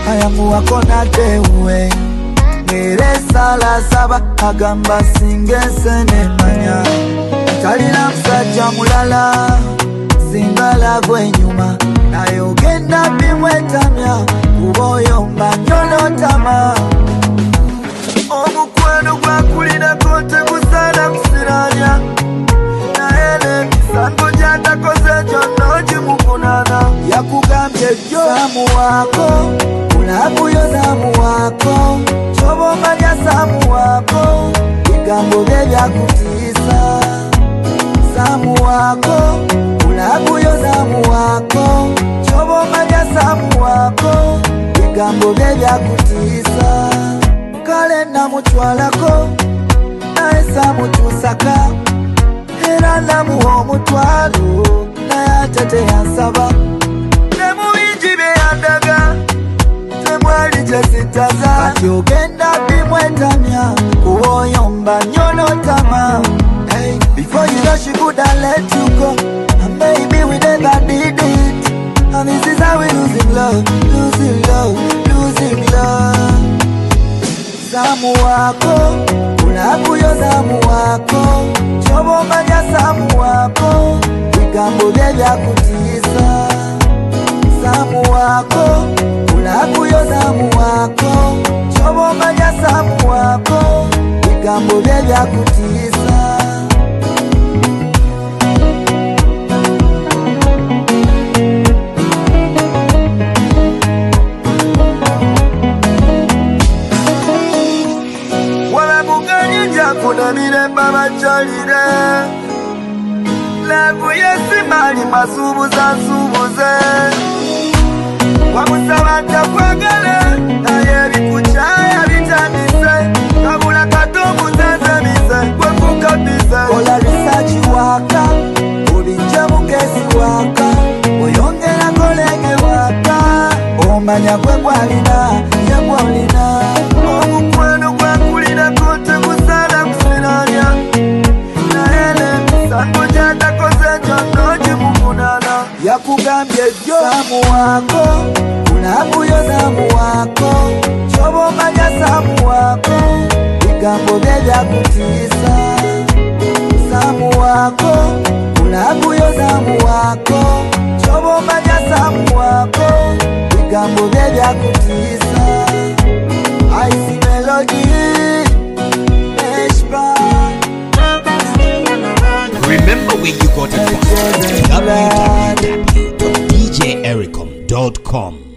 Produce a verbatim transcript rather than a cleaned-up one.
ayangu wako na tewe Nere sala saba agamba singesene manya Talina msaja mulala Singala gwe nyuma Naye ugenda bimwetamya Kuboyo mbanyono tama Omukwano gwa kulina kote kusala kusiranya Naele misango jata kose jono jimukunana Yakugambye jo Samu wako Ulabuyo zamu wako Chobo manya samu wako Igambo bebya kutisa Samu wako Ulabuyo zamu wako Chobo manya samu wako Igambo bebya kutisa Kale na muchwalako Nae samu chusaka Era na muho mutwalo Nae atete yansaba Nemu injibe yandaga Temwali jesitaza Ati ogenda bimwetamya Kuoyomba nyono tama Hey, before you know she could have let you go And maybe we never did it And this is how we losing love Losing love, losing love Samu wako Ulabuyo zamu wako Chobo manya samu wako Igambo bebya kutisa Samu wako Ulabuyo zamu wako Chobo manya samu wako Igambo bebya kutisa Kuna miremba machalire Levu yesimali masubuza subuze Wamusabata kwagale Naye bikuchaya bitandise Kabula katomu zezemise Kwekukabise Ola risachi waka Ulinje mukesi waka Oyongera kolege waka Omanya kwekwalina Yekwalina Omukweno kwekulina kote kusala kusinanya Naele sango jata kose jono jimukunana Yakugambye jo Samu wako Ulabuyo zamu wako Chobo manya samu wako Igambo bebya kutisa Samu wako Ulabuyo zamu wako Chobo manya samu wako Igambo bebya kutisa Icy Melody Remember where you got it from w w w dot d j ericom dot com.